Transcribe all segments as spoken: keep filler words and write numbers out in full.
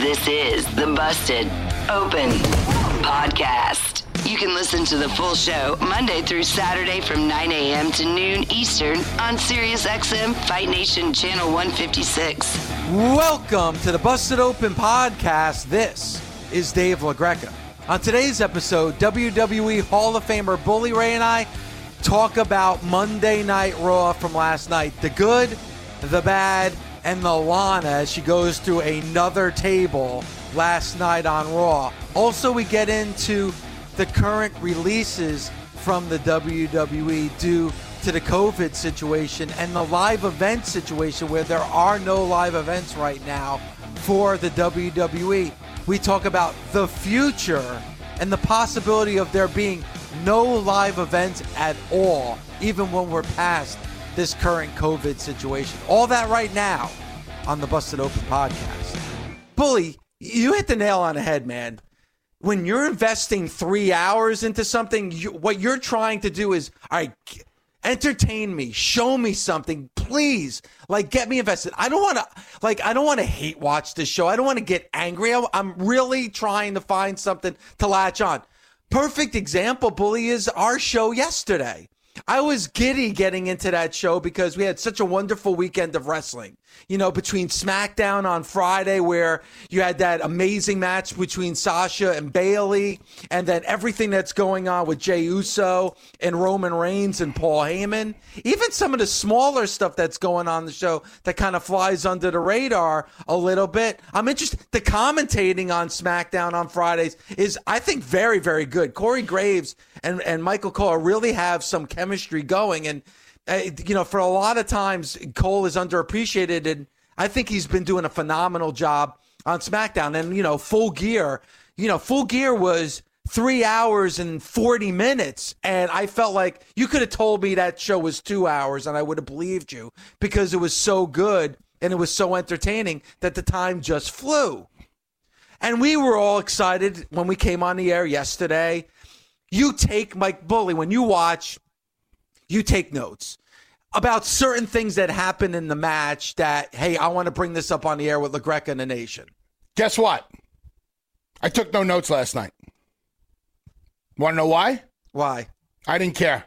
This is the Busted Open Podcast. You can listen to the full show Monday through Saturday from nine a.m. to noon Eastern on SiriusXM Fight Nation Channel one fifty-six. Welcome to the Busted Open Podcast. This is Dave LaGreca. On today's episode, W W E Hall of Famer Bully Ray and I talk about Monday Night Raw from last night. The good, the bad, and the Lana as she goes through another table last night on Raw. Also, we get into the current releases from the W W E due to the COVID situation and the live event situation where there are no live events right now for the W W E. We talk about the future and the possibility of there being no live events at all, even when we're past this current COVID situation. All that right now on the Busted Open Podcast. Bully, you hit the nail on the head, man. When you're investing three hours into something, you, what you're trying to do is, all right, entertain me, show me something, please. Like, get me invested. I don't want to, like, I don't want to hate watch this show. I don't want to get angry. I, I'm really trying to find something to latch on. Perfect example, Bully, is our show yesterday. I was giddy getting into that show because we had such a wonderful weekend of wrestling. You know, between SmackDown on Friday, where you had that amazing match between Sasha and Bayley, and then everything that's going on with Jey Uso and Roman Reigns and Paul Heyman. Even some of the smaller stuff that's going on in the show that kind of flies under the radar a little bit. I'm interested. The commentating on SmackDown on Fridays is, I think, very, very good. Corey Graves and, and Michael Cole really have some chemistry going, and Uh, you know, for a lot of times, Cole is underappreciated, and I think he's been doing a phenomenal job on SmackDown. And, you know, Full Gear, you know, Full Gear was three hours and forty minutes, and I felt like you could have told me that show was two hours, and I would have believed you because it was so good and it was so entertaining that the time just flew. And we were all excited when we came on the air yesterday. You take, Mike Bully, when you watch, you take notes about certain things that happen in the match that, hey, I want to bring this up on the air with LaGreca and the Nation. Guess what? I took no notes last night. Want to know why? Why? I didn't care.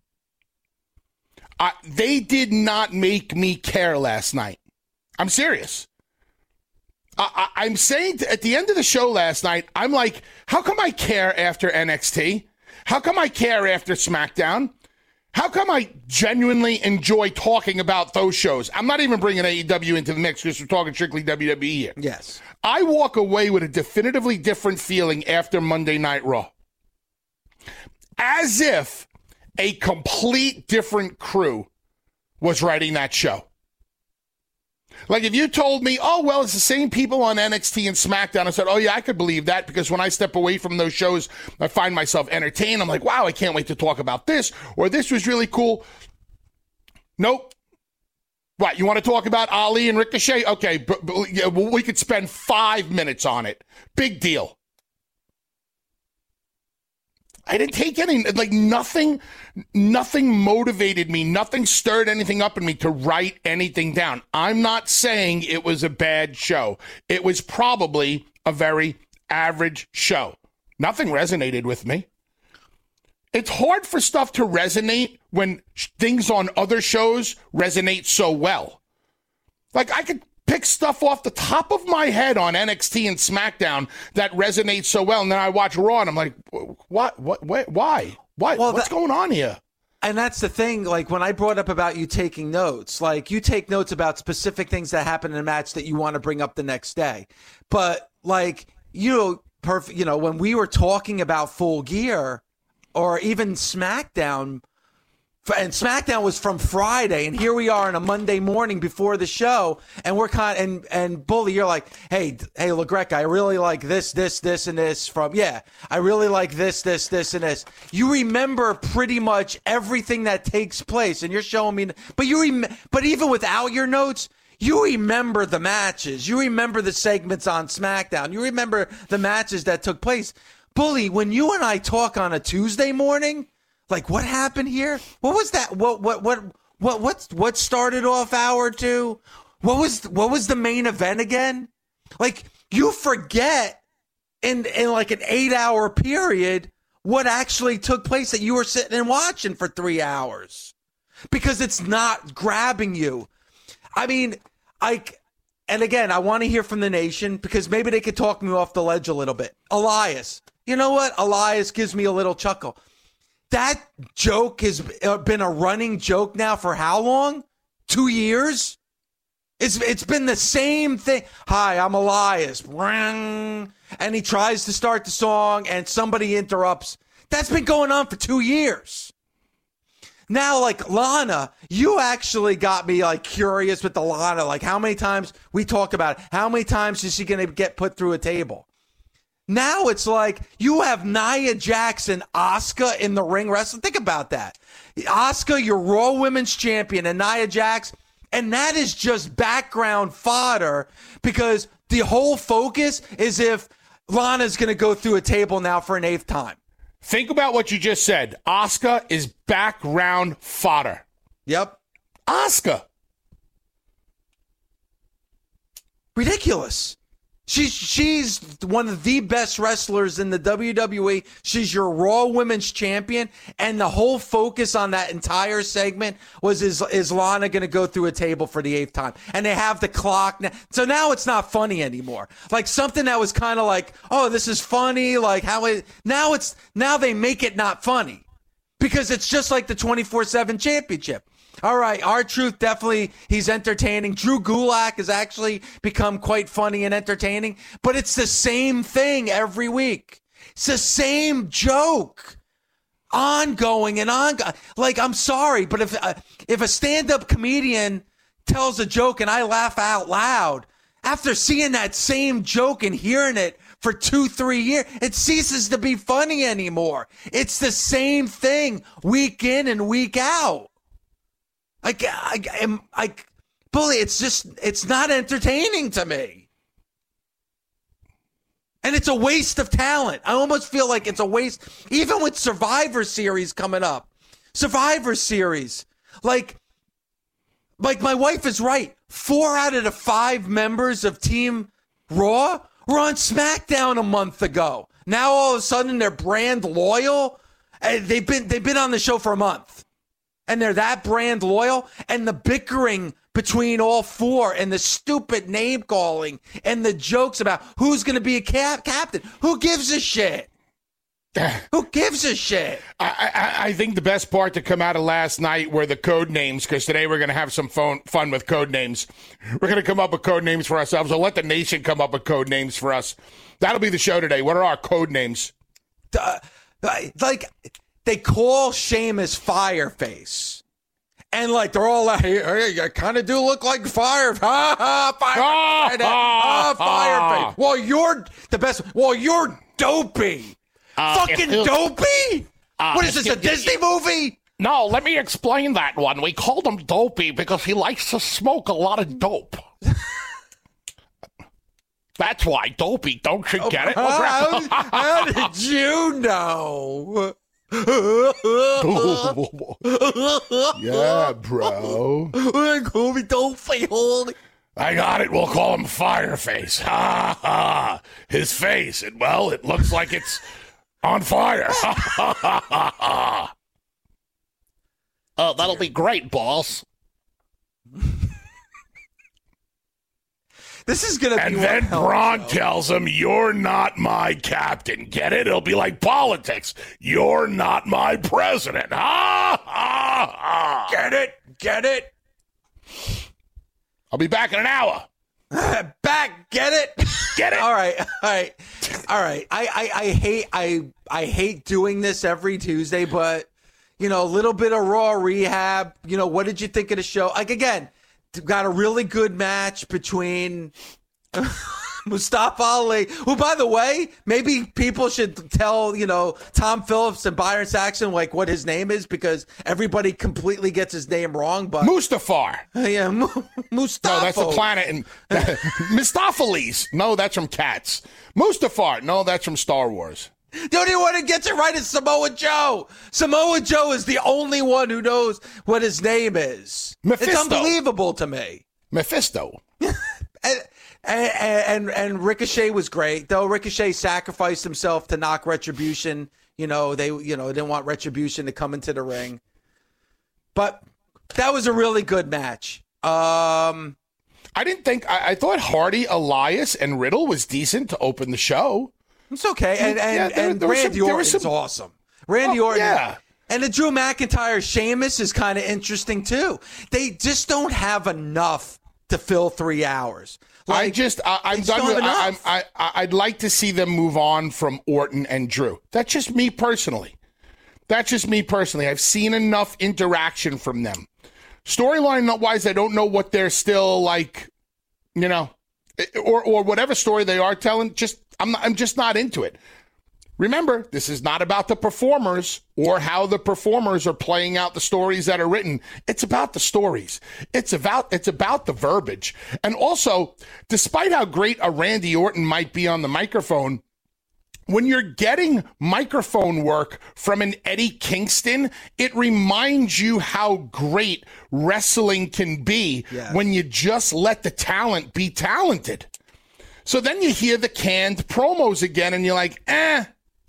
I, they did not make me care last night. I'm serious. I, I, I'm saying at the end of the show last night, I'm like, how come I care after N X T? How come I care after SmackDown? How come I genuinely enjoy talking about those shows? I'm not even bringing A E W into the mix because we're talking strictly W W E here. Yes. I walk away with a definitively different feeling after Monday Night Raw. As if a complete different crew was writing that show. Like if you told me, oh, well, it's the same people on N X T and SmackDown, I said, oh, yeah, I could believe that because when I step away from those shows, I find myself entertained. I'm like, wow, I can't wait to talk about this, or this was really cool. Nope. What, you want to talk about Ali and Ricochet? Okay, but, but, yeah, well, we could spend five minutes on it. Big deal. I didn't take any, like nothing, nothing motivated me. Nothing stirred anything up in me to write anything down. I'm not saying it was a bad show. It was probably a very average show. Nothing resonated with me. It's hard for stuff to resonate when things on other shows resonate so well. Like I could pick stuff off the top of my head on N X T and SmackDown that resonates so well, and then I watch Raw and I'm like, what, what, what why? Why? Well, What's that, going on here? And that's the thing, like when I brought up about you taking notes, like you take notes about specific things that happen in a match that you want to bring up the next day. But like, you know, perfect, you know, when we were talking about Full Gear or even SmackDown, and SmackDown was from Friday, and here we are on a Monday morning before the show, and we're kind of, and and Bully, you're like, hey, hey, LaGreca, I really like this, this, this, and this from, yeah, I really like this, this, this, and this. You remember pretty much everything that takes place, and you're showing me, but you, rem- but even without your notes, you remember the matches, you remember the segments on SmackDown, you remember the matches that took place. Bully, when you and I talk on a Tuesday morning, like, what happened here? What was that? What what what what what what started off hour two? What was what was the main event again? Like, you forget in, in like an eight hour period what actually took place that you were sitting and watching for three hours because it's not grabbing you. I mean, I, and again, I want to hear from the nation because maybe they could talk me off the ledge a little bit. Elias, you know what? Elias gives me a little chuckle. That joke has been a running joke now for how long? Two years? It's It's been the same thing. Hi, I'm Elias. And he tries to start the song and somebody interrupts. That's been going on for two years. Now, like Lana, you actually got me like curious with the Lana. Like how many times we talk about it. How many times is she going to get put through a table? Now it's like you have Nia Jax and Asuka in the ring wrestling. Think about that. Asuka, your Raw Women's Champion, and Nia Jax. And that is just background fodder because the whole focus is if Lana's going to go through a table now for an eighth time. Think about what you just said. Asuka is background fodder. Yep. Asuka. Ridiculous. She's she's one of the best wrestlers in the W W E. She's your Raw Women's Champion, and the whole focus on that entire segment was is is Lana going to go through a table for the eighth time? And they have the clock now, so now it's not funny anymore. Like something that was kind of like, oh, this is funny. Like how it now it's now they make it not funny because it's just like the twenty-four seven championship. All right, R-Truth, definitely, he's entertaining. Drew Gulak has actually become quite funny and entertaining, but it's the same thing every week. It's the same joke, ongoing and ongoing. Like, I'm sorry, but if uh, if a stand-up comedian tells a joke and I laugh out loud, after seeing that same joke and hearing it for two, three years, it ceases to be funny anymore. It's the same thing week in and week out. I, I, am, I, Bully, it's just, it's not entertaining to me. And it's a waste of talent. I almost feel like it's a waste, even with Survivor Series coming up. Survivor Series. Like, like my wife is right. Four out of the five members of Team Raw were on SmackDown a month ago. Now all of a sudden they're brand loyal. And they've been, they've been on the show for a month. And they're that brand loyal, and the bickering between all four and the stupid name calling and the jokes about who's going to be a cap- captain. Who gives a shit? Who gives a shit? I, I, I think the best part to come out of last night were the code names, because today we're going to have some phone, fun with code names. We're going to come up with code names for ourselves. I'll let the nation come up with code names for us. That'll be the show today. What are our code names? Uh, like... They call Sheamus Fireface. And like they're all like, hey, you kind of do look like Fire. Ha ha, Fireface. Ah, Fireface. Well, you're the best. Well, you're dopey. Uh, Fucking dopey? Uh, what is this, a Disney movie? No, let me explain that one. We called him dopey because he likes to smoke a lot of dope. That's why, dopey. Don't you get it? How, how did you know? Yeah, bro. I got it. We'll call him Fireface. Ha ha. His face. And, well, it looks like it's on fire. Ha ha ha ha. Oh, that'll be great, boss. This is going to be And then Braun tells him, you're not my captain. Get it? It'll be like politics. You're not my president. Ha, ha, ha. Get it? Get it? I'll be back in an hour. Back, get it? Get it? All right, all right, all right. I, I, I hate I I hate doing this every Tuesday, but you know, a little bit of Raw rehab. You know, what did you think of the show? Like again. Got a really good match between Mustafa Ali, who, by the way, maybe people should tell, you know, Tom Phillips and Byron Saxton, like, what his name is, because everybody completely gets his name wrong. But Mustafar. Yeah, M- Mustafa. No, that's the planet. And Mustaphalis. No, that's from Cats. Mustafar. No, that's from Star Wars. The only one who gets it right is Samoa Joe. Samoa Joe is the only one who knows what his name is. Mephisto. It's unbelievable to me. Mephisto. And, and and Ricochet was great, though. Ricochet sacrificed himself to knock Retribution. You know, they you know didn't want Retribution to come into the ring. But that was a really good match. Um, I didn't think I, I thought Hardy, Elias, and Riddle was decent to open the show. It's okay, and and, yeah, there, and there Randy some, Orton's some, awesome. Randy oh, Orton, yeah. And the Drew McIntyre Sheamus is kind of interesting too. They just don't have enough to fill three hours. Like, I just, I, I'm done with. I, I, I, I'd like to see them move on from Orton and Drew. That's just me personally. That's just me personally. I've seen enough interaction from them. Storyline wise, I don't know what they're still like, you know, or or whatever story they are telling. Just, I'm, not, I'm just not into it. Remember, this is not about the performers or how the performers are playing out the stories that are written. It's about the stories. It's about it's about the verbiage. And also, despite how great a Randy Orton might be on the microphone, when you're getting microphone work from an Eddie Kingston, it reminds you how great wrestling can be yes. when you just let the talent be talented. So then you hear the canned promos again, and you're like, eh.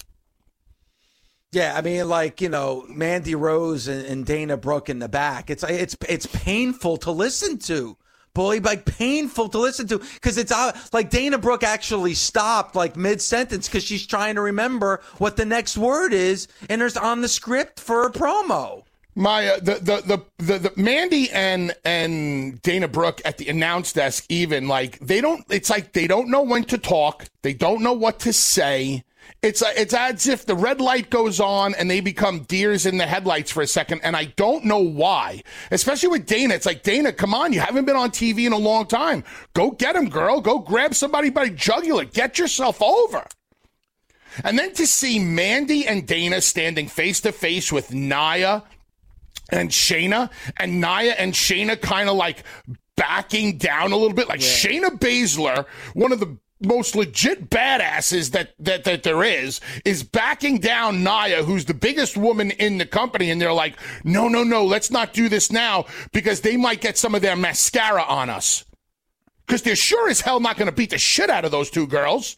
Yeah, I mean, like, you know, Mandy Rose and, and Dana Brooke in the back. It's it's it's painful to listen to, Bully. Like painful to listen to because it's uh, like Dana Brooke actually stopped like mid sentence because she's trying to remember what the next word is, and there's on the script for a promo. My uh, the, the the the the Mandy and and Dana Brooke at the announce desk, even like they don't. It's like they don't know when to talk. They don't know what to say. It's it's as if the red light goes on and they become deers in the headlights for a second, and I don't know why. Especially with Dana, it's like, Dana, come on, you haven't been on T V in a long time. Go get him, girl. Go grab somebody by the jugular. Get yourself over. And then to see Mandy and Dana standing face to face with Nia and Shayna, and Nia and Shayna kind of like backing down a little bit, like yeah. Shayna Baszler, one of the most legit badasses that, that that there is, is backing down Nia, who's the biggest woman in the company, and they're like, no, no, no, let's not do this now because they might get some of their mascara on us. Because they're sure as hell not going to beat the shit out of those two girls.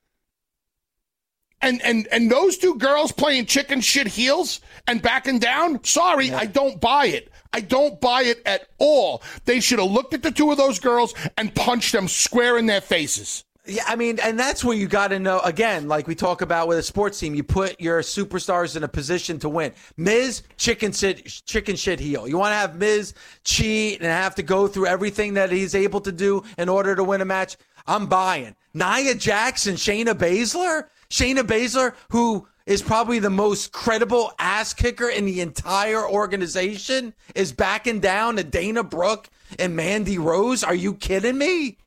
And and and those two girls playing chicken shit heels and backing down, sorry, yeah. I don't buy it. I don't buy it at all. They should have looked at the two of those girls and punched them square in their faces. Yeah, I mean, and that's where you got to know, again, like we talk about with a sports team, you put your superstars in a position to win. Miz, chicken shit, chicken shit heel. You want to have Miz cheat and have to go through everything that he's able to do in order to win a match? I'm buying. Nia Jax and Shayna Baszler? Shayna Baszler, who is probably the most credible ass kicker in the entire organization, is backing down to Dana Brooke and Mandy Rose? Are you kidding me?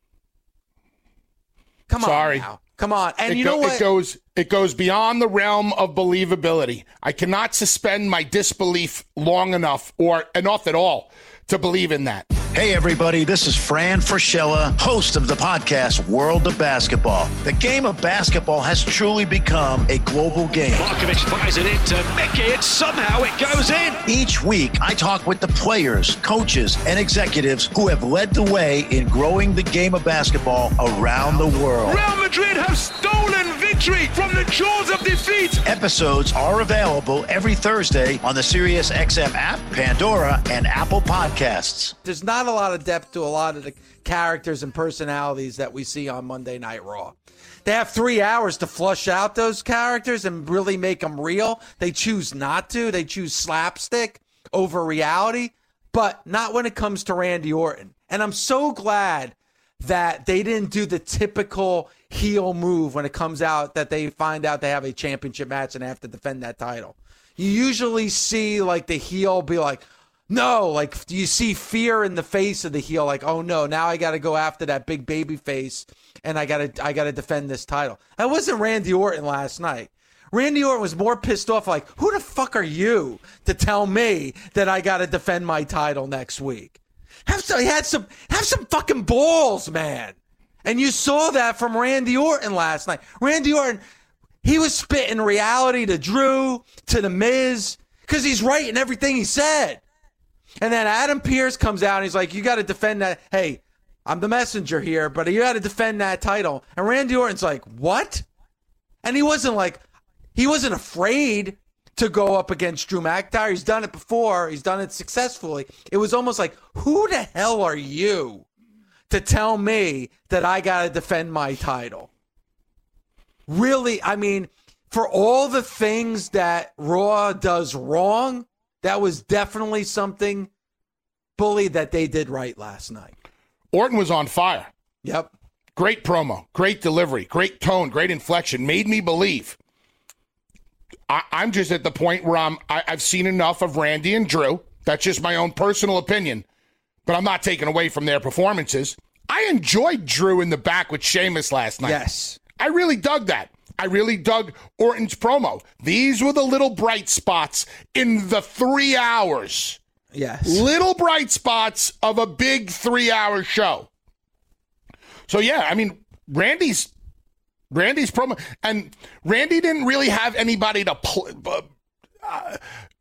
Come Sorry. on now. Come on. And it you go, know what? It goes, it goes beyond the realm of believability. I cannot suspend my disbelief long enough or enough at all to believe in that. Hey, everybody, this is Fran Fraschilla, host of the podcast World of Basketball. The game of basketball has truly become a global game. Markovic fires it into Mickey, and somehow it goes in. Each week, I talk with the players, coaches, and executives who have led the way in growing the game of basketball around the world. Real Madrid have stolen victory from the jaws of defeat. Episodes are available every Thursday on the SiriusXM app, Pandora, and Apple Podcasts. There's not a lot of depth to a lot of the characters and personalities that we see on Monday Night Raw. They have three hours to flush out those characters and really make them real. They choose not to. They choose slapstick over reality, but not when it comes to Randy Orton. And I'm so glad that they didn't do the typical heel move when it comes out that they find out they have a championship match and they have to defend that title. You usually see like the heel be like, no, like you see fear in the face of the heel, like, oh no, now I got to go after that big baby face and I got to I got to defend this title. That wasn't Randy Orton last night. Randy Orton was more pissed off, like, who the fuck are you to tell me that I got to defend my title next week? Have some, he had some, have some fucking balls, man. And you saw that from Randy Orton last night. Randy Orton, he was spitting reality to Drew, to The Miz, because he's right in everything he said. And then Adam Pearce comes out and he's like, you got to defend that. Hey, I'm the messenger here, but you got to defend that title. And Randy Orton's like, what? And he wasn't like, he wasn't afraid to go up against Drew McIntyre. He's done it before. He's done it successfully. It was almost like, who the hell are you to tell me that I got to defend my title? Really, I mean, for all the things that Raw does wrong, that was definitely something, Bully, that they did right last night. Orton was on fire. Yep. Great promo, great delivery, great tone, great inflection. Made me believe. I, I'm just at the point where I'm, I, I've seen enough of Randy and Drew. That's just my own personal opinion. But I'm not taking away from their performances. I enjoyed Drew in the back with Sheamus last night. Yes. I really dug that. I really dug Orton's promo. These were the little bright spots in the three hours. Yes. Little bright spots of a big three-hour show. So, yeah, I mean, Randy's Randy's promo. And Randy didn't really have anybody to play. Uh,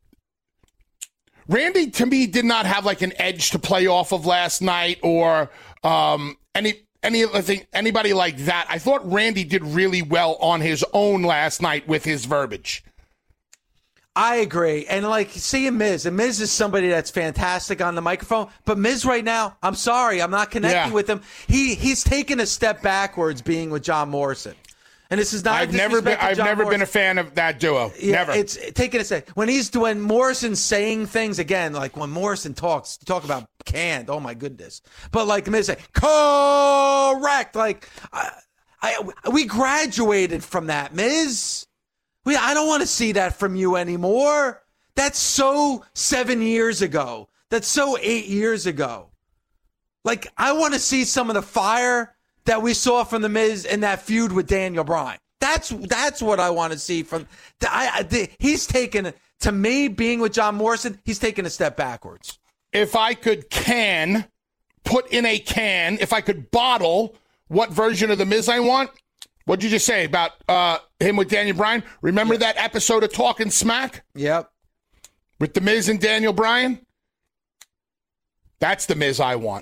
Randy, to me, did not have like an edge to play off of last night or um, any any thing, anybody like that. I thought Randy did really well on his own last night with his verbiage. I agree. And like seeing Miz, and Miz is somebody that's fantastic on the microphone, but Miz right now, I'm sorry, I'm not connecting Yeah. with him. He he's taken a step backwards being with John Morrison. And this is not I've a never been disrespect to I've John never Morrison. been a fan of that duo. Yeah, never. It's taking a step. When he's doing Morrison's saying things again, like when Morrison talks, talk about canned, oh my goodness. But like Miz say, correct. Like I, I we graduated from that, Miz. We, I don't want to see that from you anymore. That's so seven years ago. That's so eight years ago. Like, I want to see some of the fire that we saw from The Miz in that feud with Daniel Bryan. That's that's what I want to see from. I, I, the, he's taken, to me, being with John Morrison, he's taken a step backwards. If I could can, put in a can, if I could bottle what version of The Miz I want, what'd you just say about uh, him with Daniel Bryan? Remember Yep. that episode of Talking Smack Yep. with The Miz and Daniel Bryan? That's The Miz I want.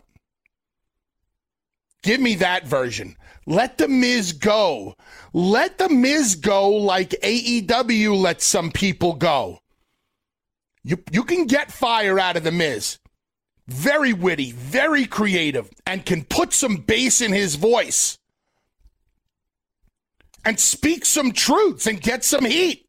Give me that version. Let The Miz go. Let The Miz go like A E W lets some people go. You, you can get fire out of The Miz. Very witty, very creative, and can put some bass in his voice. And speak some truths and get some heat.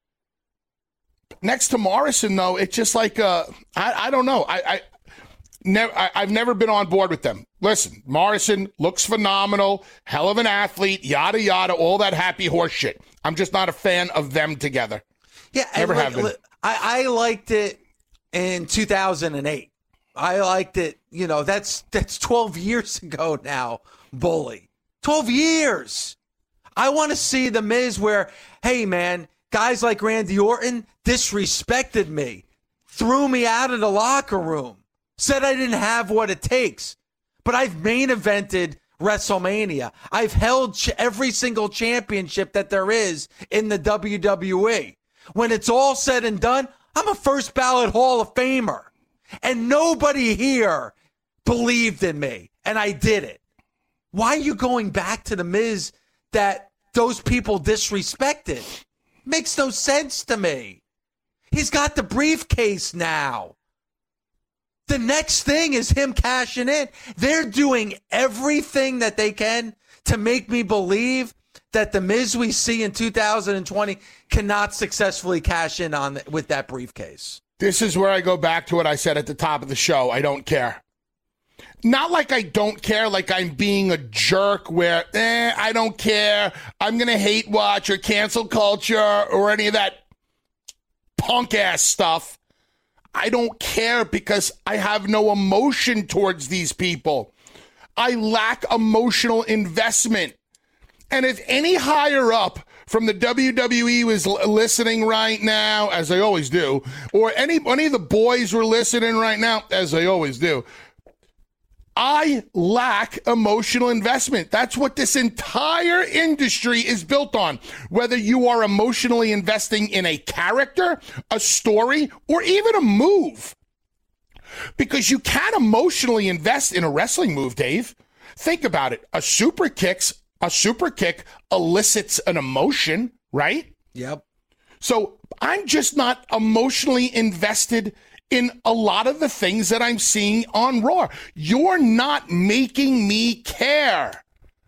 Next to Morrison, though, it's just like, uh, I, I don't know. I, I, never, I, I've never been on board with them. Listen, Morrison looks phenomenal, hell of an athlete, yada, yada, all that happy horse shit. I'm just not a fan of them together. Yeah, Never and have like, been. I, I liked it in two thousand eight. I liked it, you know, that's that's twelve years ago now, Bully. twelve years. I want to see The Miz where, hey, man, guys like Randy Orton disrespected me, threw me out of the locker room, said I didn't have what it takes. But I've main evented WrestleMania. I've held ch- every single championship that there is in the W W E. When it's all said and done, I'm a first ballot Hall of Famer. And nobody here believed in me. And I did it. Why are you going back to The Miz that those people disrespected? Makes no sense to me. He's got the briefcase now. The next thing is him cashing in. They're doing everything that they can to make me believe that The Miz we see in two thousand twenty cannot successfully cash in on with that briefcase. This is where I go back to what I said at the top of the show. I don't care. Not like I don't care, like I'm being a jerk where, eh, I don't care. I'm going to hate watch or cancel culture or any of that punk ass stuff. I don't care because I have no emotion towards these people. I lack emotional investment. And if any higher up from the W W E was l- listening right now, as they always do, or any, any of the boys were listening right now, as they always do, I lack emotional investment. That's what this entire industry is built on. Whether you are emotionally investing in a character, a story, or even a move. Because you can emotionally invest in a wrestling move, Dave. Think about it. A super kicks, a super kick elicits an emotion, right? Yep. So I'm just not emotionally invested in a lot of the things that I'm seeing on Raw. You're not making me care.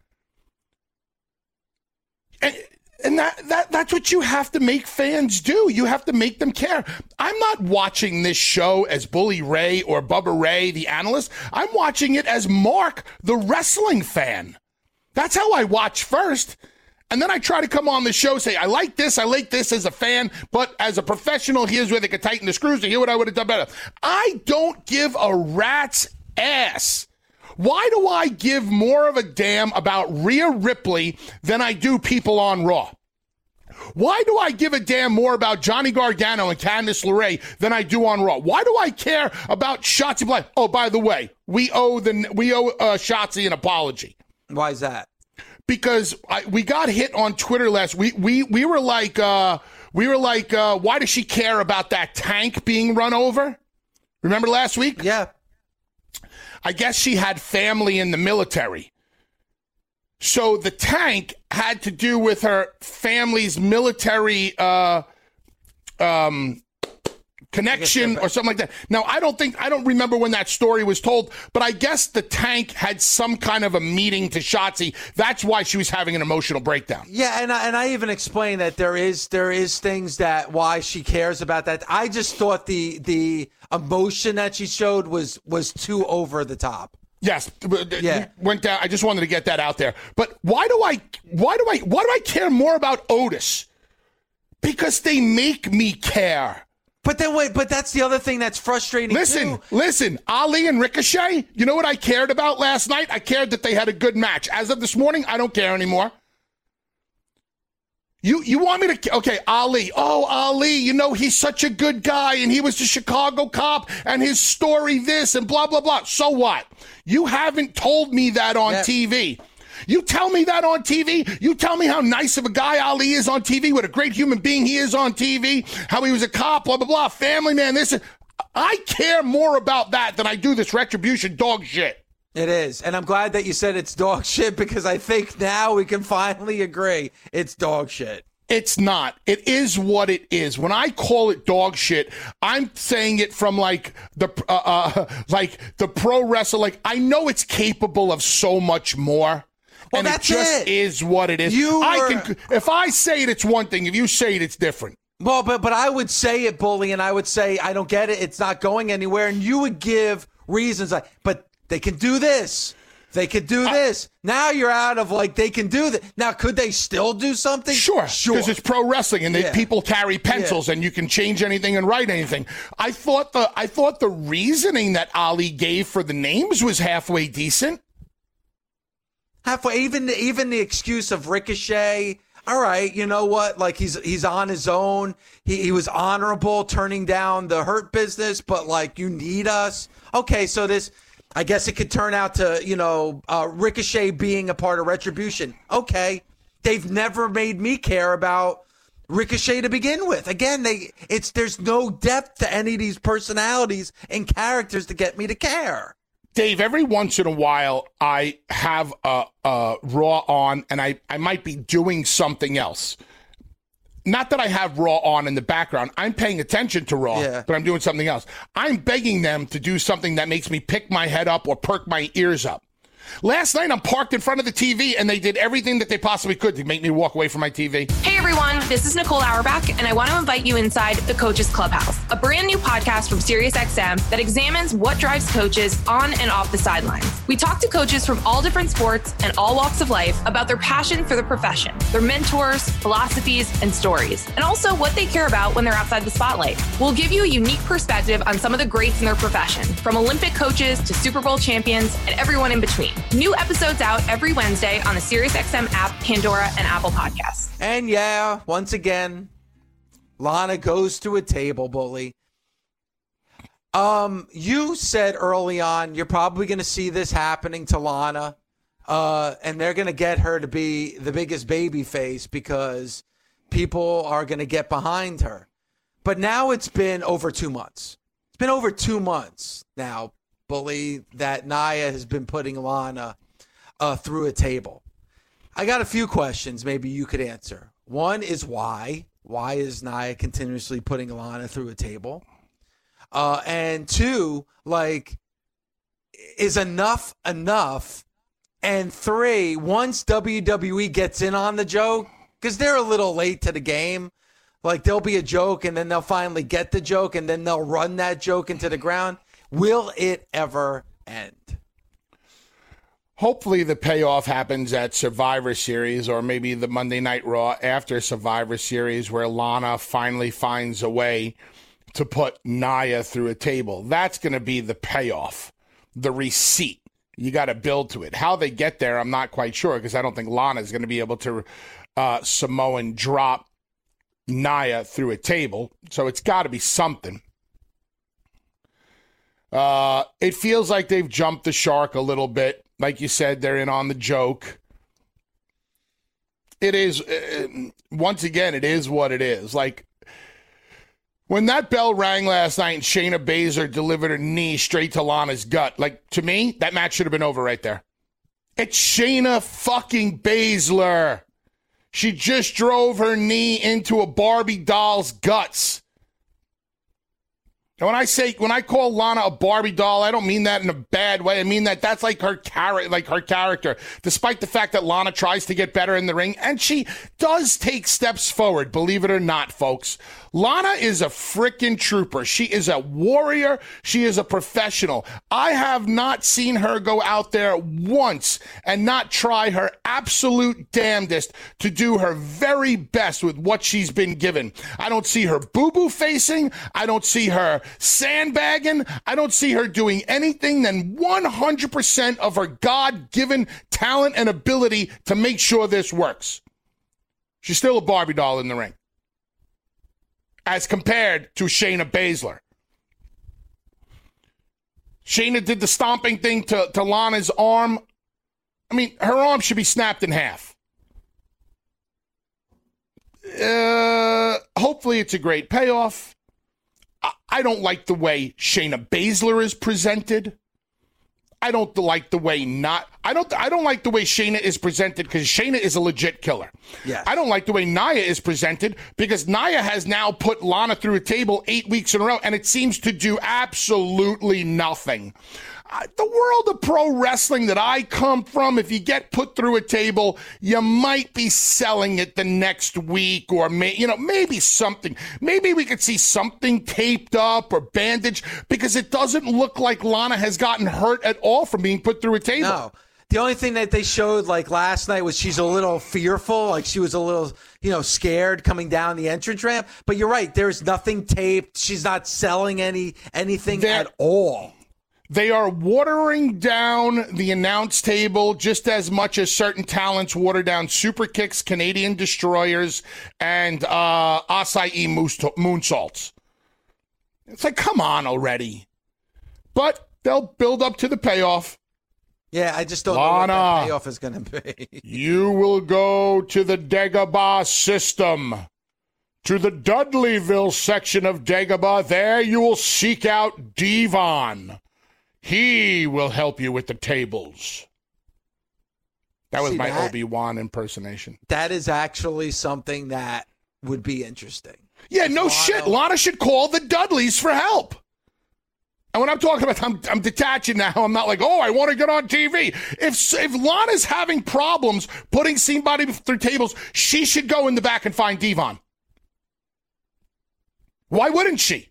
And, and that, that that's what you have to make fans do. You have to make them care. I'm not watching this show as Bully Ray or Bubba Ray, the analyst. I'm watching it as Mark, the wrestling fan. That's how I watch first. And then I try to come on the show, say, I like this, I like this as a fan, but as a professional, here's where they could tighten the screws to hear what I would have done better. I don't give a rat's ass. Why do I give more of a damn about Rhea Ripley than I do people on Raw? Why do I give a damn more about Johnny Gargano and Candice LeRae than I do on Raw? Why do I care about Shotzi Blackheart? Oh, by the way, we owe the we owe uh, Shotzi an apology. Why is that? Because I, we got hit on Twitter last week. We we were like, uh, we were like, uh, why does she care about that tank being run over? Remember last week? Yeah. I guess she had family in the military. So the tank had to do with her family's military uh, um, connection or something like that. Now, I don't think, I don't remember when that story was told, but I guess the tank had some kind of a meeting to Shotzi. That's why she was having an emotional breakdown. Yeah, and I, and I even explained that there is there is things that why she cares about that. I just thought the the emotion that she showed was was too over the top. Yes, yeah. Went down. I just wanted to get that out there. But why do I why do I why do I care more about Otis? Because they make me care. But then wait, but that's the other thing that's frustrating. Listen, too. listen, Ali and Ricochet, you know what I cared about last night? I cared that they had a good match. As of this morning, I don't care anymore. You you want me to, okay, Ali, oh, Ali, you know, he's such a good guy, and he was the Chicago cop, and his story this, and blah, blah, blah. So what? You haven't told me that on yeah. T V. You tell me that on T V. You tell me how nice of a guy Ali is on T V, what a great human being he is on T V, how he was a cop, blah, blah, blah, family man, this. I care more about that than I do this Retribution dog shit. It is. And I'm glad that you said it's dog shit because I think now we can finally agree it's dog shit. It's not. It is what it is. When I call it dog shit, I'm saying it from like the uh, uh, like the pro wrestler. Like I know it's capable of so much more. Well, and that's it just it. is what it is. You I were... can, if I say it, it's one thing. If you say it, it's different. Well, but but I would say it, Bully, and I would say I don't get it. It's not going anywhere, and you would give reasons like, but they can do this. They could do this. I, now you're out of like they can do that. Now could they still do something? Sure, sure. Because it's pro wrestling, and they, yeah. people carry pencils, yeah. and you can change anything and write anything. I thought the I thought the reasoning that Ali gave for the names was halfway decent. Halfway, even even the excuse of Ricochet. All right, you know what? Like he's he's on his own. He he was honorable, turning down the Hurt Business, but like you need us. Okay, so this. I guess it could turn out to, you know, uh, Ricochet being a part of Retribution. Okay. They've never made me care about Ricochet to begin with. Again, they it's there's no depth to any of these personalities and characters to get me to care. Dave, every once in a while, I have a, a Raw on, and I, I might be doing something else. Not that I have Raw on in the background. I'm paying attention to Raw, yeah. but I'm doing something else. I'm begging them to do something that makes me pick my head up or perk my ears up. Last night, I'm parked in front of the T V, and they did everything that they possibly could to make me walk away from my T V. Hey, everyone. This is Nicole Auerbach, and I want to invite you inside the Coaches Clubhouse, a brand new podcast from SiriusXM that examines what drives coaches on and off the sidelines. We talk to coaches from all different sports and all walks of life about their passion for the profession, their mentors, philosophies, and stories, and also what they care about when they're outside the spotlight. We'll give you a unique perspective on some of the greats in their profession, from Olympic coaches to Super Bowl champions and everyone in between. New episodes out every Wednesday on the SiriusXM app, Pandora, and Apple Podcasts. And yeah, once again, Lana goes to a table, Bully. Um, you said early on you're probably going to see this happening to Lana, uh, and they're going to get her to be the biggest baby face because people are going to get behind her. But now it's been over two months. it's been over two months now, Bully, that Nia has been putting Lana uh, through a table. I got a few questions maybe you could answer. One is why? Why is Nia continuously putting Lana through a table? Uh, and two, like, is enough enough? And three, once W W E gets in on the joke, because they're a little late to the game, like there'll be a joke and then they'll finally get the joke and then they'll run that joke into the ground. Will it ever end? Hopefully the payoff happens at Survivor Series or maybe the Monday Night Raw after Survivor Series where Lana finally finds a way to put Nia through a table. That's going to be the payoff, the receipt. You got to build to it. How they get there, I'm not quite sure because I don't think Lana is going to be able to uh, Samoan drop Nia through a table. So it's got to be something. Uh, it feels like they've jumped the shark a little bit. Like you said, they're in on the joke. It is, uh, once again, it is what it is. Like, when that bell rang last night and Shayna Baszler delivered a knee straight to Lana's gut, like, to me, that match should have been over right there. It's Shayna fucking Baszler. She just drove her knee into a Barbie doll's guts. And when I say, when I call Lana a Barbie doll, I don't mean that in a bad way. I mean that that's like her character, like her character. Despite the fact that Lana tries to get better in the ring, and she does take steps forward, believe it or not, folks. Lana is a frickin' trooper. She is a warrior. She is a professional. I have not seen her go out there once and not try her absolute damnedest to do her very best with what she's been given. I don't see her boo-boo facing. I don't see her sandbagging. I don't see her doing anything than one hundred percent of her God-given talent and ability to make sure this works. She's still a Barbie doll in the ring, as compared to Shayna Baszler. Shayna did the stomping thing to, to Lana's arm. I mean, her arm should be snapped in half. Uh, hopefully it's a great payoff. I, I don't like the way Shayna Baszler is presented. I don't like the way not. I don't. I don't like the way Shayna is presented because Shayna is a legit killer. Yes. I don't like the way Nia is presented because Nia has now put Lana through a table eight weeks in a row, and it seems to do absolutely nothing. Uh, the world of pro wrestling that I come from, if you get put through a table, you might be selling it the next week, or may, you know, maybe something. Maybe we could see something taped up or bandaged because it doesn't look like Lana has gotten hurt at all from being put through a table. No. The only thing that they showed like last night was she's a little fearful, like she was a little, you know, scared coming down the entrance ramp. But you're right, there's nothing taped. She's not selling any anything They're- at all. They are watering down the announce table just as much as certain talents water down super kicks, Canadian destroyers, and uh, acai moonsaults. It's like, come on already. But they'll build up to the payoff. Yeah, I just don't Lana, know what that payoff is going to be. You will go to the Dagobah system, to the Dudleyville section of Dagobah. There you will seek out Devon. He will help you with the tables. That was See my that? Obi-Wan impersonation. That is actually something that would be interesting. Yeah, no Lana- shit. Lana should call the Dudleys for help. And when I'm talking about, I'm, I'm detaching now. I'm not like, oh, I want to get on T V. If if Lana's having problems putting somebody through tables, she should go in the back and find Devon. Why wouldn't she?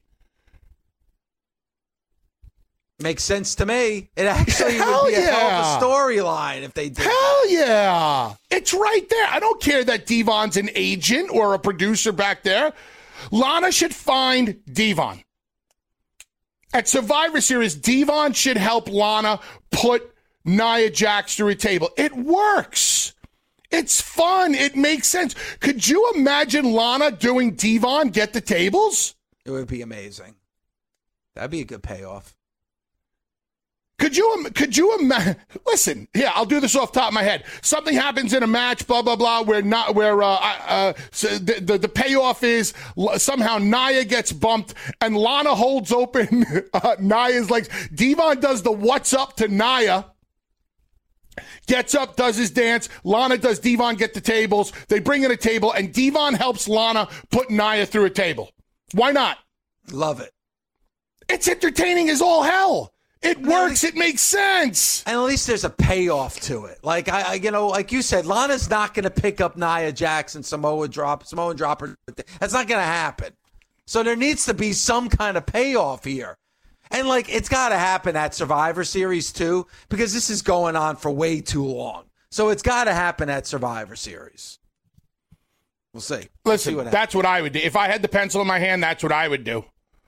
Makes sense to me. It actually Hell would be a hell yeah. of a storyline if they did Hell that. yeah. It's right there. I don't care that Devon's an agent or a producer back there. Lana should find Devon. At Survivor Series, Devon should help Lana put Nia Jax through a table. It works. It's fun. It makes sense. Could you imagine Lana doing Devon get the tables? It would be amazing. That'd be a good payoff. Could you could you imagine? Listen, here, I'll do this off the top of my head. Something happens in a match, blah blah blah, where not where uh, uh, so the, the the payoff is somehow Nia gets bumped and Lana holds open uh, Nia's legs. Devon does the what's up to Nia. Gets up, does his dance. Lana does Devon get the tables. They bring in a table, and Devon helps Lana put Nia through a table. Why not? Love it. It's entertaining as all hell. It works. It makes sense. And at least there's a payoff to it. Like I, I you know, like you said, Lana's not going to pick up Nia Jackson, Samoa drop, Samoan dropper. That's not going to happen. So there needs to be some kind of payoff here. And like it's got to happen at Survivor Series too, because this is going on for way too long. So it's got to happen at Survivor Series. We'll see. We'll Listen, see what that's what I would do. If I had the pencil in my hand, that's what I would do.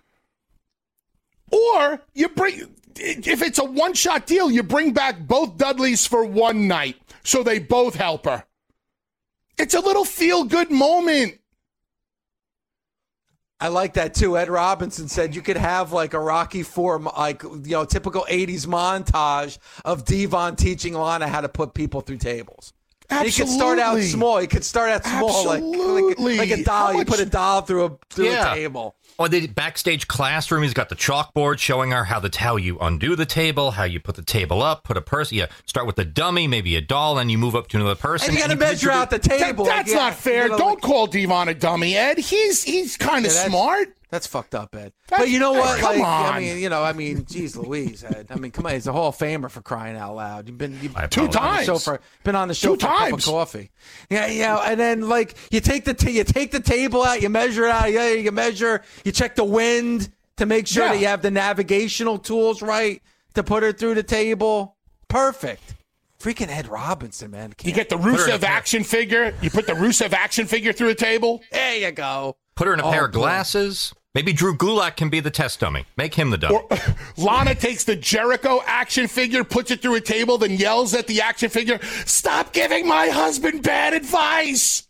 Or you bring. If it's a one-shot deal, you bring back both Dudleys for one night so they both help her. It's a little feel-good moment. I like that too. Ed Robinson said you could have like a Rocky Four, like, you know, typical eighties montage of Devon teaching Lana how to put people through tables. Absolutely. He could start out small. He could start out small, like, like, like a doll. Much... You put a doll through a through yeah. a table. Or the backstage classroom, he's got the chalkboard showing her how the how you undo the table, how you put the table up, put a person. You start with a dummy, maybe a doll, and you move up to another person. And you got to measure out the table. That, that's like, not yeah, fair. You know, Don't like, call Devon a dummy, Ed. He's he's kind of yeah, smart. That's fucked up, Ed. That's, but you know what? Come like, on. I mean, you know, I mean, geez, Louise, Ed. I mean, come on, he's a Hall of Famer for crying out loud. You've been you've two times. On for, been on the show two for times. a cup of coffee. Yeah, yeah. And then like you take the t- you take the table out, you measure it out. Yeah, you measure. You check the wind to make sure yeah. that you have the navigational tools right to put her through the table. Perfect. Freaking Ed Robinson, man. Can't you get the Rusev action figure. You put the Rusev action figure through a table. There you go. Put her in a oh, pair of glasses. Maybe Drew Gulak can be the test dummy. Make him the dummy. Or, Lana takes the Jericho action figure, puts it through a table, then yells at the action figure, "Stop giving my husband bad advice!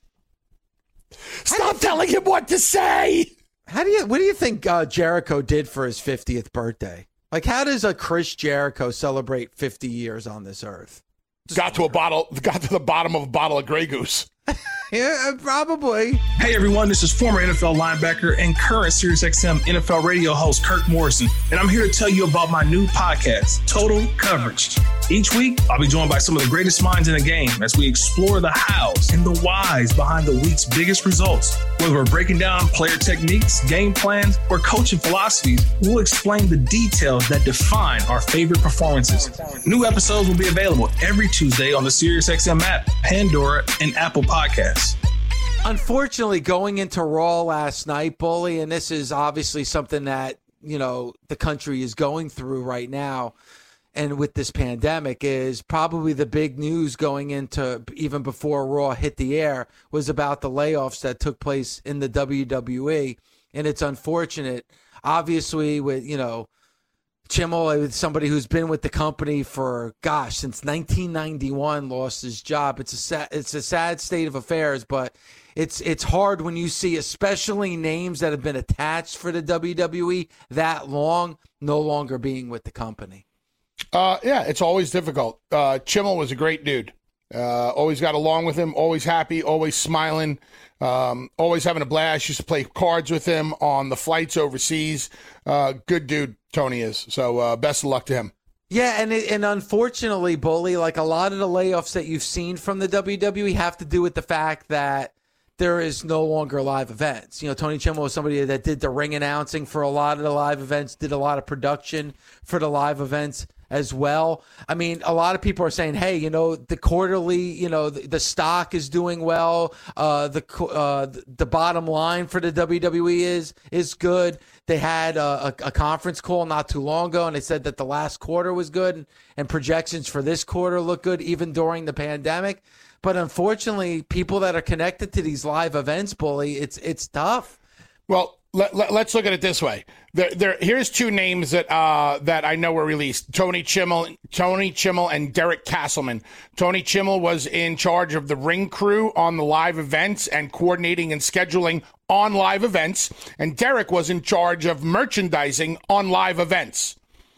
Stop telling him what to say!" How do you? What do you think uh, Jericho did for his fiftieth birthday? Like, how does a Chris Jericho celebrate fifty years on this earth? Just got to a bottle. Got to the bottom of a bottle of Grey Goose. Yeah, probably. Hey everyone, this is former N F L linebacker and current SiriusXM N F L radio host Kirk Morrison, and I'm here to tell you about my new podcast, Total Coverage. Each week, I'll be joined by some of the greatest minds in the game as we explore the hows and the whys behind the week's biggest results. Whether we're breaking down player techniques, game plans, or coaching philosophies, we'll explain the details that define our favorite performances. New episodes will be available every Tuesday on the SiriusXM app, Pandora, and Apple Podcasts. Unfortunately, going into Raw last night, Bully, and this is obviously something that, you know, the country is going through right now, and with this pandemic, is probably the big news going into even before Raw hit the air was about the layoffs that took place in the W W E. And it's unfortunate, obviously, with, you know, Chimmel, somebody who's been with the company for, gosh, since nineteen ninety-one, lost his job. It's a sad, it's a sad state of affairs, but it's it's hard when you see, especially names that have been attached for the W W E that long, no longer being with the company. Uh, yeah, it's always difficult. Uh, Chimmel was a great dude. Uh, always got along with him, always happy, always smiling, um, always having a blast. Used to play cards with him on the flights overseas. Uh, good dude, Tony is. So uh, best of luck to him. Yeah, and it, and unfortunately, Bully, like a lot of the layoffs that you've seen from the W W E have to do with the fact that there is no longer live events. You know, Tony Chimmel was somebody that did the ring announcing for a lot of the live events, did a lot of production for the live events as well. I mean, a lot of people are saying, hey, you know, the quarterly, you know, the, the stock is doing well. Uh, the uh, the bottom line for the W W E is is good. They had a, a, a conference call not too long ago, and they said that the last quarter was good, and, and projections for this quarter look good, even during the pandemic. But unfortunately, people that are connected to these live events, Bully, it's it's tough. Well, let, let, let's look at it this way. There, there, here's two names that uh, that I know were released: Tony Chimmel, Tony Chimmel, and Derek Castleman. Tony Chimmel was in charge of the ring crew on the live events and coordinating and scheduling on live events, and Derek was in charge of merchandising on live events.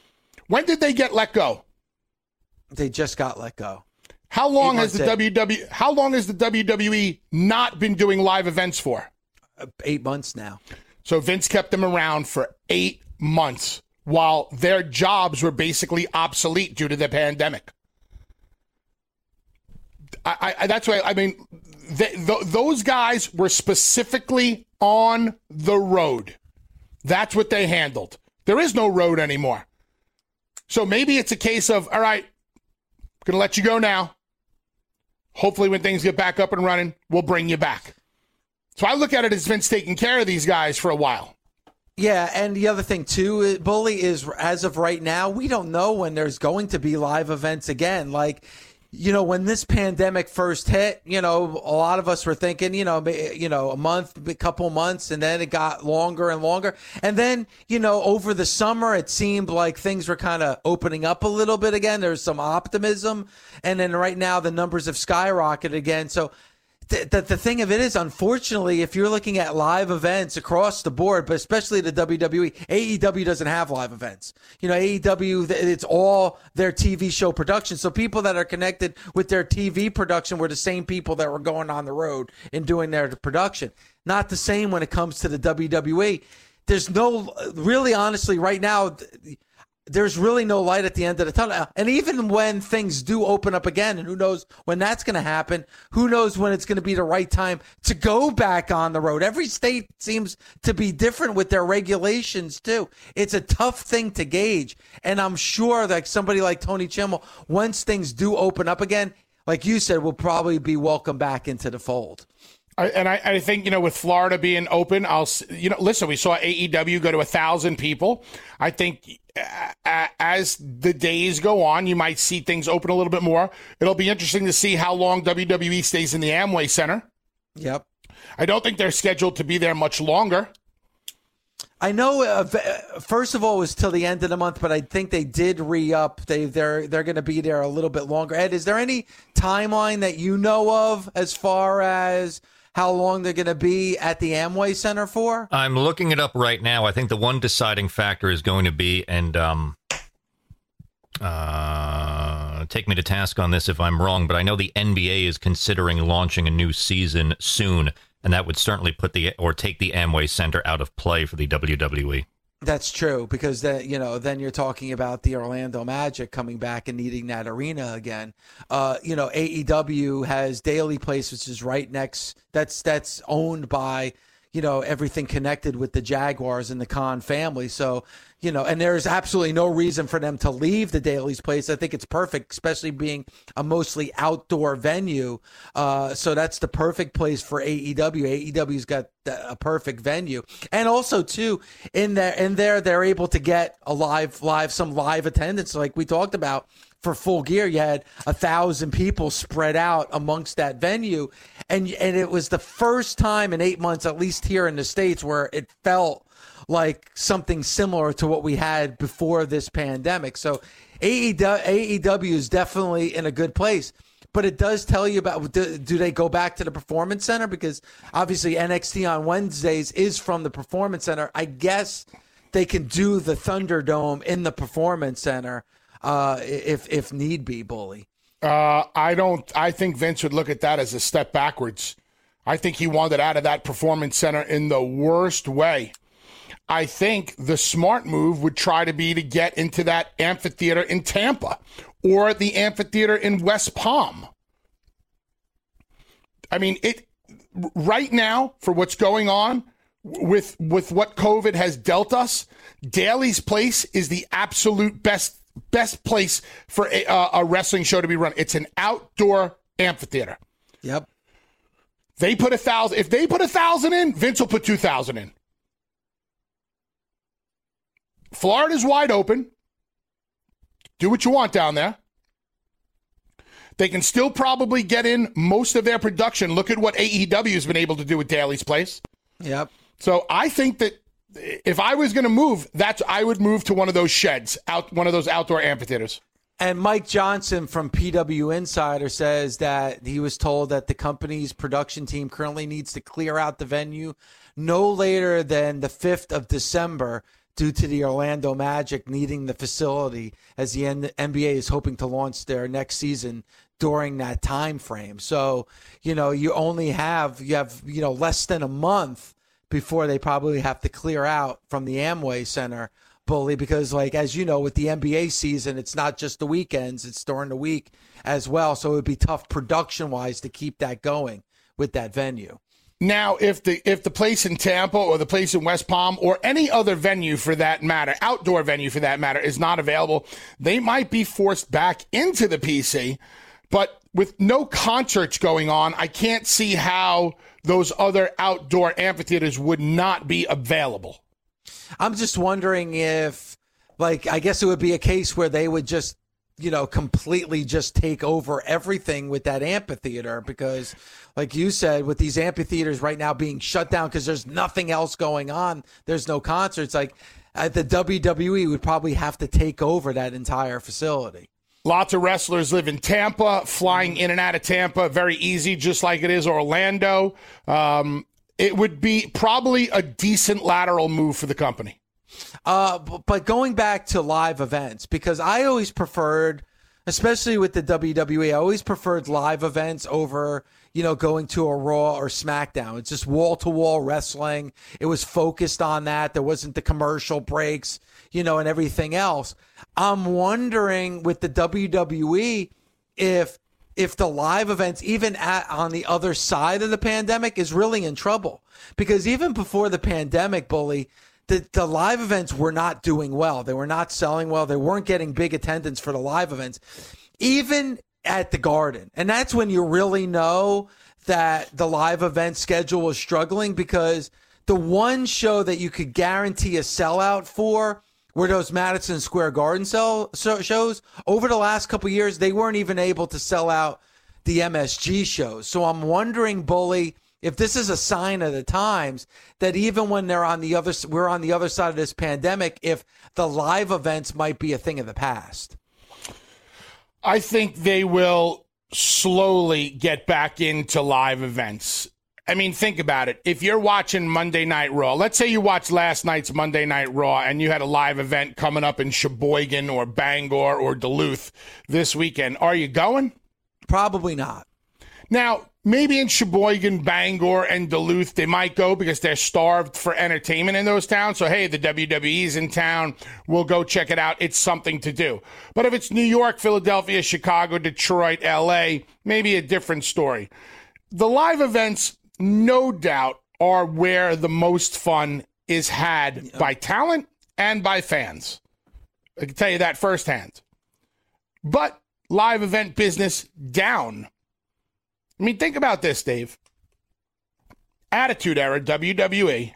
When did they get let go? They just got let go. How long Eight has the months W W How long has the W W E not been doing live events for? Uh, eight months now. So Vince kept them around for eight months while their jobs were basically obsolete due to the pandemic. I, I that's why I mean th- th- those guys were specifically on the road. That's what they handled. There is no road anymore. So maybe it's a case of, all right, going to let you go now. Hopefully when things get back up and running, we'll bring you back. So I look at it as Vince taking care of these guys for a while. Yeah, and the other thing, too, Bully, is as of right now, we don't know when there's going to be live events again. Like, you know, when this pandemic first hit, you know, a lot of us were thinking, you know, you know, a month, a couple months, and then it got longer and longer. And then, you know, over the summer, it seemed like things were kind of opening up a little bit again. There's some optimism. And then right now, the numbers have skyrocketed again. So th- the, the thing of it is, unfortunately, if you're looking at live events across the board, but especially the W W E, A E W doesn't have live events. You know, A E W, it's all their T V show production. So people that are connected with their T V production were the same people that were going on the road and doing their production. Not the same when it comes to the W W E. There's no, really, honestly, right now, there's really no light at the end of the tunnel. And even when things do open up again, and who knows when that's going to happen, who knows when it's going to be the right time to go back on the road. Every state seems to be different with their regulations, too. It's a tough thing to gauge. And I'm sure that somebody like Tony Chimel, once things do open up again, like you said, will probably be welcomed back into the fold. I, and I, I think, you know, with Florida being open, I'll, you know, listen, we saw A E W go to a thousand people. I think uh, as the days go on, you might see things open a little bit more. It'll be interesting to see how long W W E stays in the Amway Center. Yep. I don't think they're scheduled to be there much longer. I know. Uh, first of all, it was till the end of the month, but I think they did re-up. They they're they're going to be there a little bit longer. Ed, is there any timeline that you know of as far as how long they're going to be at the Amway Center for? I'm looking it up right now. I think the one deciding factor is going to be, and um, uh, take me to task on this if I'm wrong, but I know the N B A is considering launching a new season soon, and that would certainly put the or take the Amway Center out of play for the W W E. That's true, because then, you know, then you're talking about the Orlando Magic coming back and needing that arena again. Uh, you know, A E W has Daily Place, which is right next. That's that's owned by, you know, everything connected with the Jaguars and the Khan family. So, you know, and there's absolutely no reason for them to leave the Daily's Place. I think it's perfect, especially being a mostly outdoor venue. Uh, so that's the perfect place for A E W. A E W's got a perfect venue. And also, too, in there, in there, they're able to get a live, live, some live attendance, like we talked about. For Full Gear, you had a thousand people spread out amongst that venue. And, and it was the first time in eight months, at least here in the States, where it felt like something similar to what we had before this pandemic. So A E W is definitely in a good place. But it does tell you about, do, do they go back to the Performance Center? Because obviously N X T on Wednesdays is from the Performance Center. I guess they can do the Thunderdome in the Performance Center uh, if if need be, Bully. Uh, I don't. I think Vince would look at that as a step backwards. I think he wanted out of that Performance Center in the worst way. I think the smart move would try to be to get into that amphitheater in Tampa or the amphitheater in West Palm. I mean, it right now for what's going on with with what COVID has dealt us, Daly's Place is the absolute best best place for a, uh, a wrestling show to be run. It's an outdoor amphitheater. Yep. They put a thousand. If they put a thousand in, Vince will put two thousand in. Florida's wide open. Do what you want down there. They can still probably get in most of their production. Look at what A E W has been able to do with Daly's Place. Yep. So I think that if I was going to move, that's I would move to one of those sheds, out one of those outdoor amphitheaters. And Mike Johnson from P W Insider says that he was told that the company's production team currently needs to clear out the venue no later than the fifth of December due to the Orlando Magic needing the facility as the N B A is hoping to launch their next season during that time frame. So, you know, you only have, you have, you know, less than a month before they probably have to clear out from the Amway Center, Bully, because like, as you know, with the N B A season, it's not just the weekends, it's during the week as well. So it would be tough production wise to keep that going with that venue. Now, if the if the place in Tampa or the place in West Palm or any other venue for that matter, outdoor venue for that matter, is not available, they might be forced back into the P C. But with no concerts going on, I can't see how those other outdoor amphitheaters would not be available. I'm just wondering if, like, I guess it would be a case where they would just, you know, completely just take over everything with that amphitheater because, like you said, with these amphitheaters right now being shut down because there's nothing else going on, there's no concerts, like uh, the W W E would probably have to take over that entire facility. Lots of wrestlers live in Tampa, flying in and out of Tampa, very easy, just like it is Orlando. Um, it would be probably a decent lateral move for the company. Uh, but going back to live events, because I always preferred, especially with the W W E, I always preferred live events over, you know, going to a Raw or SmackDown. It's just wall-to-wall wrestling. It was focused on that. There wasn't the commercial breaks, you know, and everything else. I'm wondering with the W W E if if the live events, even at, on the other side of the pandemic, is really in trouble. Because even before the pandemic, Bully, The, the live events were not doing well. They were not selling well. They weren't getting big attendance for the live events, even at the Garden. And that's when you really know that the live event schedule was struggling, because the one show that you could guarantee a sellout for were those Madison Square Garden sell, so, shows. Over the last couple of years, they weren't even able to sell out the M S G shows. So I'm wondering, Bully, if this is a sign of the times that even when they're on the other, we're on the other side of this pandemic, if the live events might be a thing of the past. I think they will slowly get back into live events. I mean, think about it. If you're watching Monday Night Raw, let's say you watched last night's Monday Night Raw and you had a live event coming up in Sheboygan or Bangor or Duluth this weekend, are you going? Probably not. Now, maybe in Sheboygan, Bangor, and Duluth, they might go because they're starved for entertainment in those towns. So, hey, the W W E's in town. We'll go check it out. It's something to do. But if it's New York, Philadelphia, Chicago, Detroit, L A, maybe a different story. The live events, no doubt, are where the most fun is had yeah. by talent and by fans. I can tell you that firsthand. But live event business down. I mean, think about this, Dave. Attitude Era, W W E,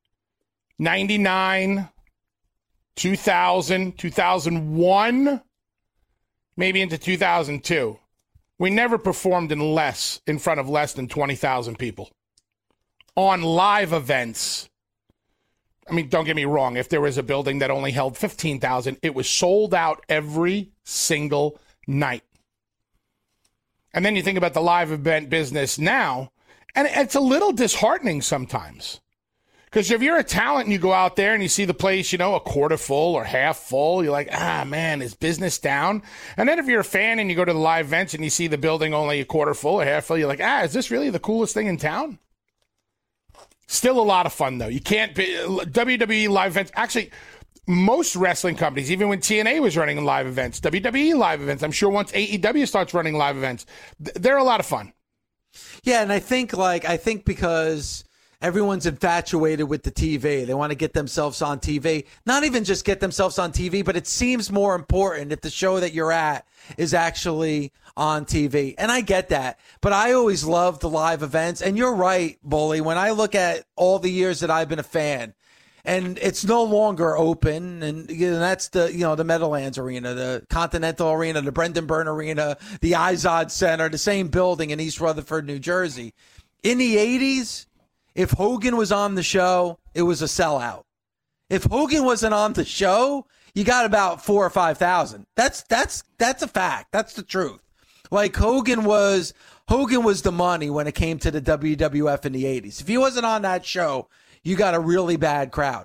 ninety-nine, two thousand, two thousand one, maybe into two thousand two. We never performed in less, in front of less than twenty thousand people. On live events, I mean, don't get me wrong, if there was a building that only held fifteen thousand, it was sold out every single night. And then you think about the live event business now, and it's a little disheartening sometimes. Because if you're a talent and you go out there and you see the place, you know, a quarter full or half full, you're like, ah, man, is business down? And then if you're a fan and you go to the live events and you see the building only a quarter full or half full, you're like, ah, is this really the coolest thing in town? Still a lot of fun, though. You can't be, W W E live events, actually, most wrestling companies, even when T N A was running live events, W W E live events, I'm sure once A E W starts running live events, they're a lot of fun. Yeah, and I think like I think because everyone's infatuated with the T V, they want to get themselves on T V. Not even just get themselves on T V, but it seems more important if the show that you're at is actually on T V. And I get that, but I always loved the live events. And you're right, Bully. When I look at all the years that I've been a fan, and it's no longer open, and you know, that's the you know the Meadowlands Arena, the Continental Arena, the Brendan Byrne Arena, the Izod Center, the same building in East Rutherford, New Jersey. In the eighties, if Hogan was on the show, it was a sellout. If Hogan wasn't on the show, you got about four or five thousand. That's that's that's a fact. That's the truth. Like Hogan was Hogan was the money when it came to the W W F in the eighties. If he wasn't on that show, you got a really bad crowd.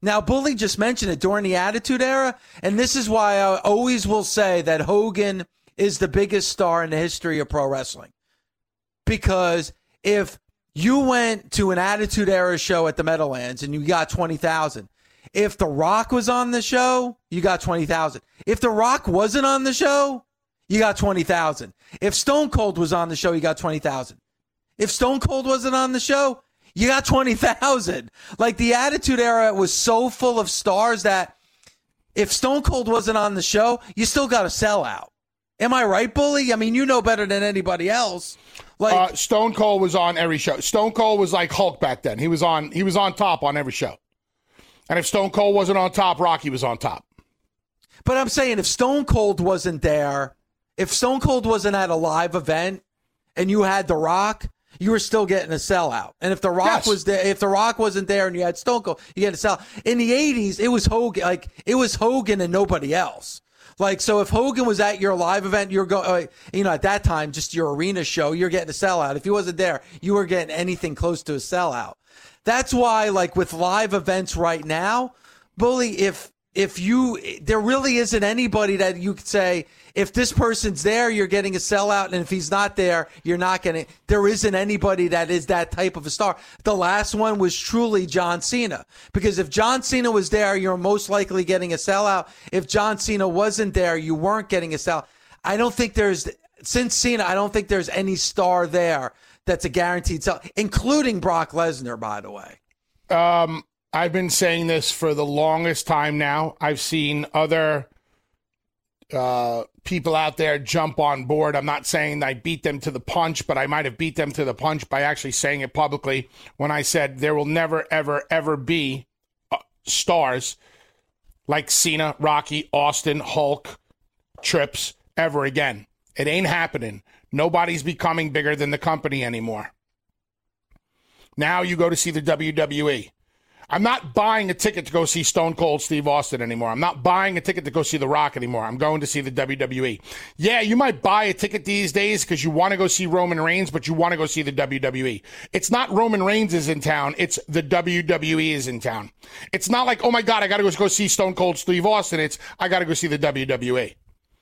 Now, Bully just mentioned it during the Attitude Era, and this is why I always will say that Hogan is the biggest star in the history of pro wrestling. Because if you went to an Attitude Era show at the Meadowlands and you got twenty thousand, if The Rock was on the show, you got twenty thousand. If The Rock wasn't on the show, you got twenty thousand. If Stone Cold was on the show, you got twenty thousand. If Stone Cold wasn't on the show, you got twenty thousand. Like, the Attitude Era was so full of stars that if Stone Cold wasn't on the show, you still got a sellout. Am I right, Bully? I mean, you know better than anybody else. Like uh, Stone Cold was on every show. Stone Cold was like Hulk back then. He was on he was on top on every show. And if Stone Cold wasn't on top, Rocky was on top. But I'm saying if Stone Cold wasn't there, if Stone Cold wasn't at a live event and you had The Rock, you were still getting a sellout. And if The Rock yes. was there, if The Rock wasn't there and you had Stone Cold, you get a sellout. In the eighties, it was Hogan, like it was Hogan and nobody else. Like, so if Hogan was at your live event, you're going, uh, you know, at that time, just your arena show, you're getting a sellout. If he wasn't there, you were getting anything close to a sellout. That's why, like, with live events right now, Bully, if if you, there really isn't anybody that you could say, if this person's there, you're getting a sellout, and if he's not there, you're not getting, there isn't anybody that is that type of a star. The last one was truly John Cena, because if John Cena was there, you're most likely getting a sellout. If John Cena wasn't there, you weren't getting a sellout. I don't think there's, since Cena, I don't think there's any star there that's a guaranteed sellout, including Brock Lesnar, by the way. Um, I've been saying this for the longest time now. I've seen other uh, people out there jump on board. I'm not saying I beat them to the punch, but I might have beat them to the punch by actually saying it publicly when I said there will never, ever, ever be uh, stars like Cena, Rocky, Austin, Hulk, Trips ever again. It ain't happening. Nobody's becoming bigger than the company anymore. Now you go to see the W W E. I'm not buying a ticket to go see Stone Cold Steve Austin anymore. I'm not buying a ticket to go see The Rock anymore. I'm going to see the W W E. Yeah, you might buy a ticket these days because you want to go see Roman Reigns, but you want to go see the W W E. It's not Roman Reigns is in town. It's the W W E is in town. It's not like, oh my God, I got to go see Stone Cold Steve Austin. It's, I got to go see the W W E.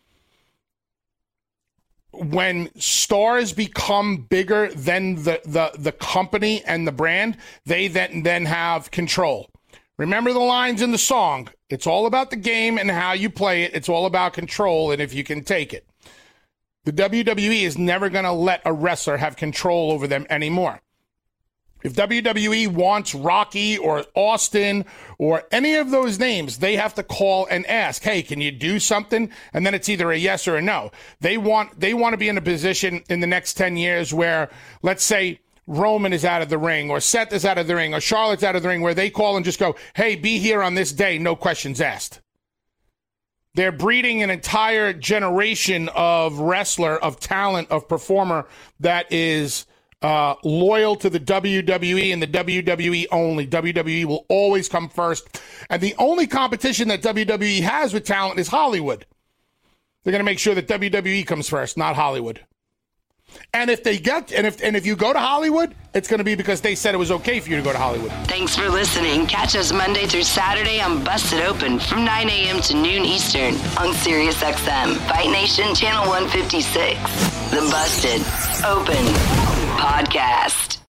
When stars become bigger than the, the, the company and the brand, they then, then have control. Remember the lines in the song. It's all about the game and how you play it. It's all about control and if you can take it. The W W E is never going to let a wrestler have control over them anymore. If W W E wants Rocky or Austin or any of those names, they have to call and ask, hey, can you do something? And then it's either a yes or a no. They want they want to be in a position in the next ten years where, let's say, Roman is out of the ring or Seth is out of the ring or Charlotte's out of the ring, where they call and just go, hey, be here on this day, no questions asked. They're breeding an entire generation of wrestler, of talent, of performer that is Uh, loyal to the W W E and the W W E only. W W E will always come first. And the only competition that W W E has with talent is Hollywood. They're going to make sure that W W E comes first, not Hollywood. And if they get, and if and if you go to Hollywood, it's going to be because they said it was okay for you to go to Hollywood. Thanks for listening. Catch us Monday through Saturday on Busted Open from nine a.m. to noon Eastern on Sirius X M, Fight Nation Channel one fifty-six. The Busted Open Podcast.